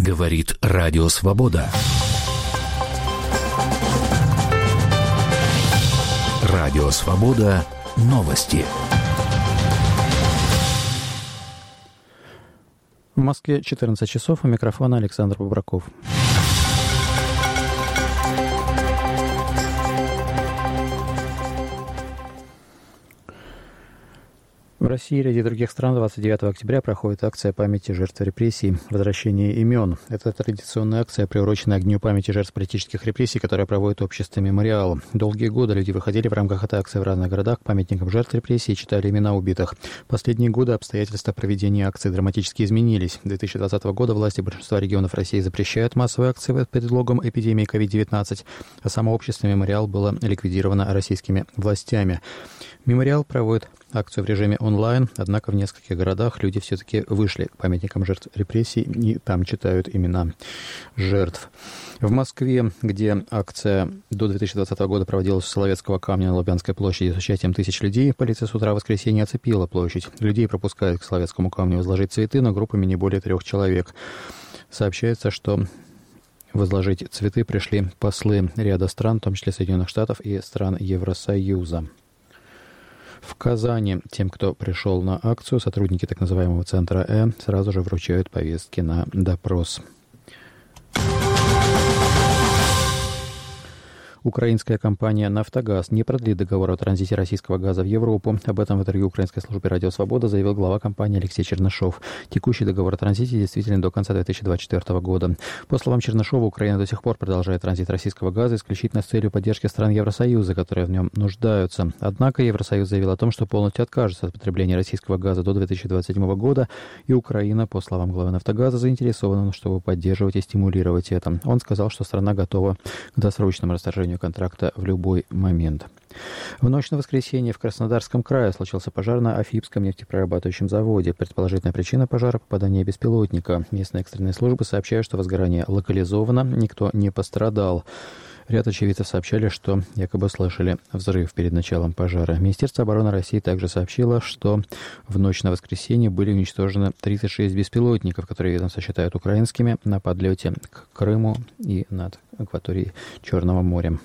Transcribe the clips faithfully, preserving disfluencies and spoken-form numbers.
Говорит Радио Свобода. Радио Свобода. Новости. В Москве четырнадцать часов. У микрофона Александр Бобраков. В России и ряде других стран двадцать девятого октября проходит акция памяти жертв репрессий «Возвращение имен». Это традиционная акция, приуроченная к Дню памяти жертв политических репрессий, которая проводит общество «Мемориал». Долгие годы люди выходили в рамках этой акции в разных городах к памятникам жертв репрессий и читали имена убитых. В последние годы обстоятельства проведения акции драматически изменились. С две тысячи двадцатого года власти большинства регионов России запрещают массовые акции под предлогом эпидемии ковид девятнадцать, а само общество «Мемориал» было ликвидировано российскими властями. «Мемориал» проводит акцию в режиме онлайн, однако в нескольких городах люди все-таки вышли к памятникам жертв репрессий и там читают имена жертв. В Москве, где акция до две тысячи двадцатого года проводилась с Соловецкого камня на Лубянской площади с участием тысяч людей, полиция с утра в воскресенье оцепила площадь. Людей пропускают к Соловецкому камню возложить цветы, но группами не более трех человек. Сообщается, что возложить цветы пришли послы ряда стран, в том числе Соединенных Штатов и стран Евросоюза. В Казани тем, кто пришел на акцию, сотрудники так называемого центра Э сразу же вручают повестки на допрос. Украинская компания «Нафтогаз» не продлит договор о транзите российского газа в Европу. Об этом в интервью украинской службе «Радио Свобода» заявил глава компании Алексей Чернышов. Текущий договор о транзите действителен до конца две тысячи двадцать четвёртого года. По словам Чернышова, Украина до сих пор продолжает транзит российского газа исключительно с целью поддержки стран Евросоюза, которые в нем нуждаются. Однако Евросоюз заявил о том, что полностью откажется от потребления российского газа до две тысячи двадцать седьмого года, и Украина, по словам главы «Нафтогаза», заинтересована, чтобы поддерживать и стимулировать это. Он сказал, что страна готова к досрочному расторжению контракта в любой момент. В ночь на воскресенье в Краснодарском крае случился пожар на Афипском нефтеперерабатывающем заводе. Предположительная причина пожара – попадание беспилотника. Местные экстренные службы сообщают, что возгорание локализовано, никто не пострадал. Ряд очевидцев сообщали, что якобы слышали взрыв перед началом пожара. Министерство обороны России также сообщило, что в ночь на воскресенье были уничтожены тридцать шесть беспилотников, которые ведомство считают украинскими, на подлете к Крыму и над акваторией Черного моря.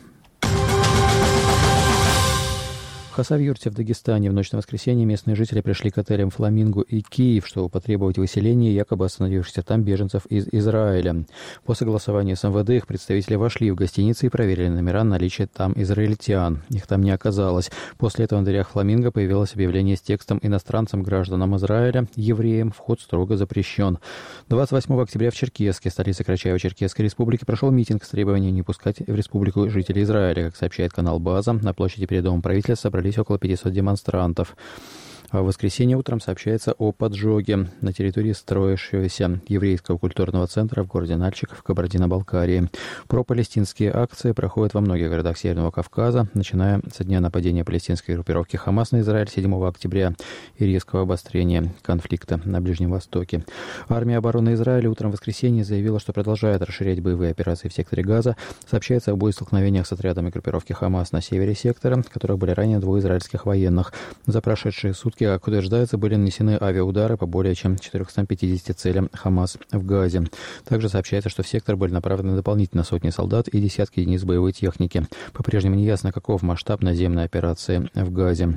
В Хасавюрте в Дагестане в ночь на воскресенье местные жители пришли к отелям «Фламинго» и «Киев», чтобы потребовать выселения якобы остановившихся там беженцев из Израиля. По согласованию с эм вэ дэ их представители вошли в гостиницы и проверили номера на наличие там израильтян. Их там не оказалось. После этого на дверях «Фламинго» появилось объявление с текстом: «Иностранцам, гражданам Израиля, евреям вход строго запрещен». двадцать восьмого октября в Черкесске, столице Карачаево-Черкесской республики, прошел митинг с требованием не пускать в республику жителей Израиля. Как сообщает канал «База», на площади перед домом правительства собрались около пятисот демонстрантов. А в воскресенье утром сообщается о поджоге на территории строящегося еврейского культурного центра в городе Нальчик в Кабардино-Балкарии. Пропалестинские акции проходят во многих городах Северного Кавказа, начиная со дня нападения палестинской группировки «Хамас» на Израиль седьмого октября и резкого обострения конфликта на Ближнем Востоке. Армия обороны Израиля утром в воскресенье заявила, что продолжает расширять боевые операции в секторе Газа. Сообщается о боестолкновениях с отрядами группировки «Хамас» на севере сектора, в которых были ранены двое израильских военных. За прошедшие сутки, как утверждается, были нанесены авиаудары по более чем четырёмстам пятидесяти целям «Хамас» в Газе. Также сообщается, что в сектор были направлены дополнительно сотни солдат и десятки единиц боевой техники. По-прежнему не ясно, каков масштаб наземной операции в Газе.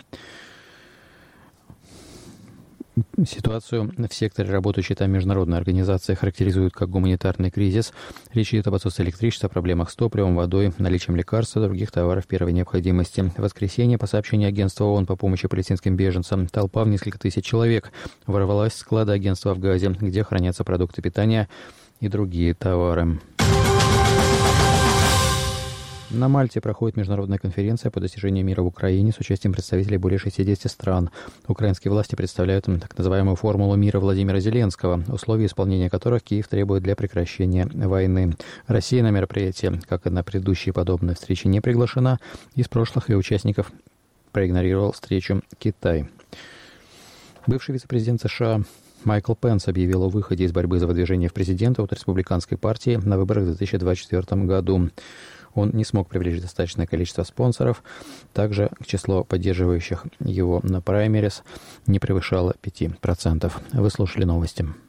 Ситуацию в секторе, работающей там международной организации, характеризуют как гуманитарный кризис. Речь идет об отсутствии электричества, проблемах с топливом, водой, наличием лекарств и других товаров первой необходимости. В воскресенье, по сообщению агентства ООН по помощи палестинским беженцам, толпа в несколько тысяч человек ворвалась в склады агентства в Газе, где хранятся продукты питания и другие товары. На Мальте проходит международная конференция по достижению мира в Украине с участием представителей более шестидесяти стран. Украинские власти представляют им так называемую формулу мира Владимира Зеленского, условия исполнения которых Киев требует для прекращения войны. Россия на мероприятие, как и на предыдущие подобные встречи, не приглашена. Из прошлых ее участников проигнорировал встречу Китай. Бывший вице-президент США Майкл Пенс объявил о выходе из борьбы за выдвижение в президенты от республиканской партии на выборах в две тысячи двадцать четвёртом году. Он не смог привлечь достаточное количество спонсоров. Также число поддерживающих его на праймерис не превышало пяти процентов. Вы слушали новости.